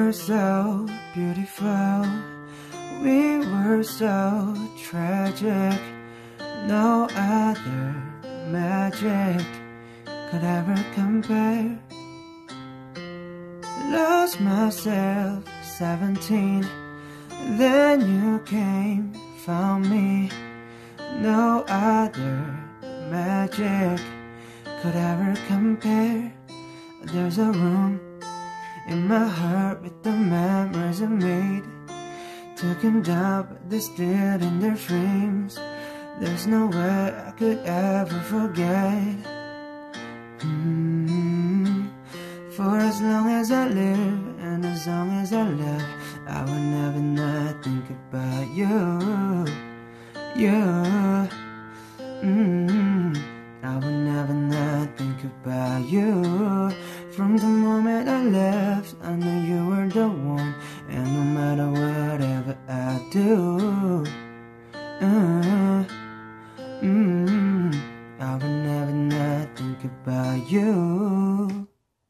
were so beautiful, we were so tragic. No other magic could ever compare. Lost myself 17, then you came, found me. No other magic could ever compare. There's a room in my heart with the memories I made. Took him down, but they still in their frames. There's no way I could ever forget. For as long as I live and as long as I love, I will never not think about you. I will never not think about you. From the moment I left, I knew you were the one. And no matter whatever I do, I will never not think about you.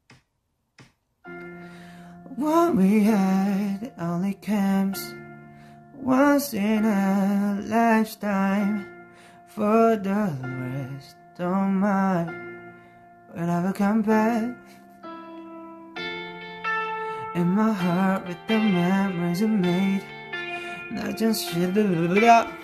What we had only comes once in a lifetime. For the rest, don't mind, will never come back. In my heart with the memories I made, not just shit.